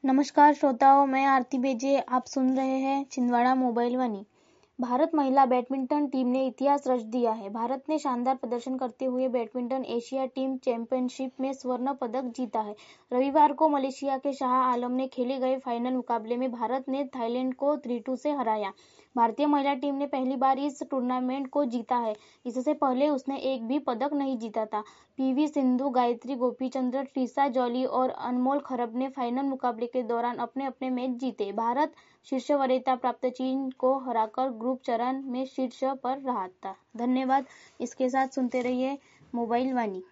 नमस्कार श्रोताओं, मैं आरती बेजे। आप सुन रहे हैं छिंदवाड़ा मोबाइल वाणी। भारत महिला बैडमिंटन टीम ने इतिहास रच दिया है। भारत ने शानदार प्रदर्शन करते हुए बैडमिंटन एशिया टीम चैंपियनशिप में स्वर्ण पदक जीता है। रविवार को मलेशिया के शाह आलम में खेले गए फाइनल मुकाबले में भारत ने थाईलैंड को 3-2 से हराया। भारतीय महिला टीम ने पहली बार इस टूर्नामेंट को जीता है। इससे पहले उसने एक भी पदक नहीं जीता था। पीवी सिंधु, गायत्री गोपीचंद्र, ट्रिशा जॉली और अनमोल खरब ने फाइनल मुकाबले के दौरान अपने अपने मैच जीते। भारत शीर्ष वरीयता प्राप्त चीन को हराकर ग्रुप चरण में शीर्ष पर रहा था। धन्यवाद। इसके साथ सुनते रहिए मोबाइल वाणी।